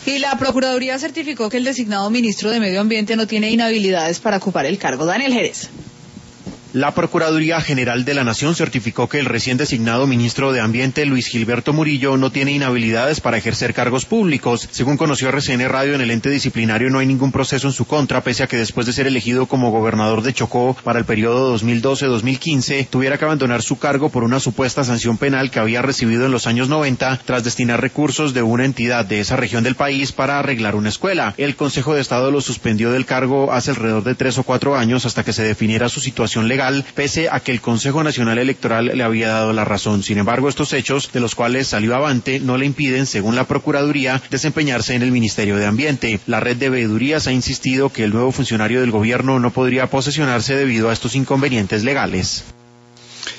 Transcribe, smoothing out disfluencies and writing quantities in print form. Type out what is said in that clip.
Y la Procuraduría certificó que el designado ministro de Medio Ambiente no tiene inhabilidades para ocupar el cargo. Daniel Jerez. La Procuraduría General de la Nación certificó que el recién designado ministro de Ambiente, Luis Gilberto Murillo, no tiene inhabilidades para ejercer cargos públicos. Según conoció RCN Radio, en el ente disciplinario no hay ningún proceso en su contra, pese a que después de ser elegido como gobernador de Chocó para el periodo 2012-2015, tuviera que abandonar su cargo por una supuesta sanción penal que había recibido en los años 90 tras destinar recursos de una entidad de esa región del país para arreglar una escuela. El Consejo de Estado lo suspendió del cargo hace alrededor de 3 o 4 años hasta que se definiera su situación legal, pese a que el Consejo Nacional Electoral le había dado la razón. Sin embargo, estos hechos, de los cuales salió avante, no le impiden, según la Procuraduría, desempeñarse en el Ministerio de Ambiente. La red de veedurías ha insistido que el nuevo funcionario del gobierno no podría posesionarse debido a estos inconvenientes legales.